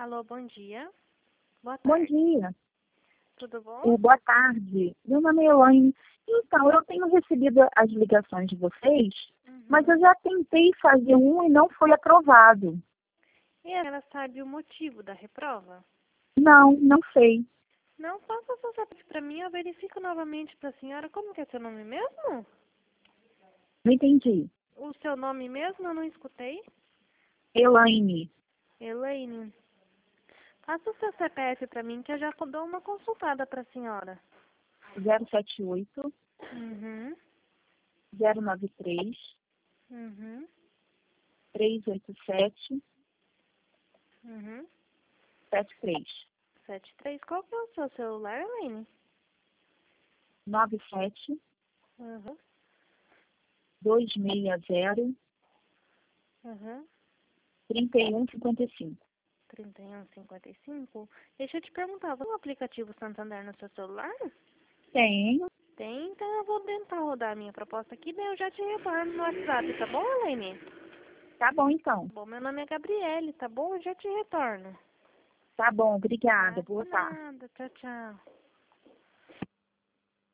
Alô, bom dia. Boa Bom tarde. dia. Tudo bom? Boa tarde. Meu nome é Elaine. Então, eu tenho recebido as ligações de vocês, mas eu já tentei fazer um e não foi aprovado. E ela sabe o motivo da reprova? Não sei. Não, passa o seu CPF para mim, eu verifico novamente para a senhora. Como que é seu nome mesmo? Não entendi. O seu nome mesmo? Eu não escutei. Elaine, Elaine. Passa o seu CPF para mim que eu já dou uma consultada para a senhora. 078 Uhum. 093 Uhum. 387 Uhum. 73 73. Qual que é o seu celular, Elaine? 97 Uhum. 260 Uhum. 3155. 3155. Deixa eu te perguntar, você tem o aplicativo Santander no seu celular? Tenho. Tem, então eu vou tentar rodar a minha proposta aqui, daí eu já te retorno no WhatsApp, tá bom, Elaine? Tá bom, então. Bom, meu nome é Gabriele, tá bom? Eu já te retorno. Tá bom, obrigada. Tá? Boa De tarde. nada, tchau, tchau.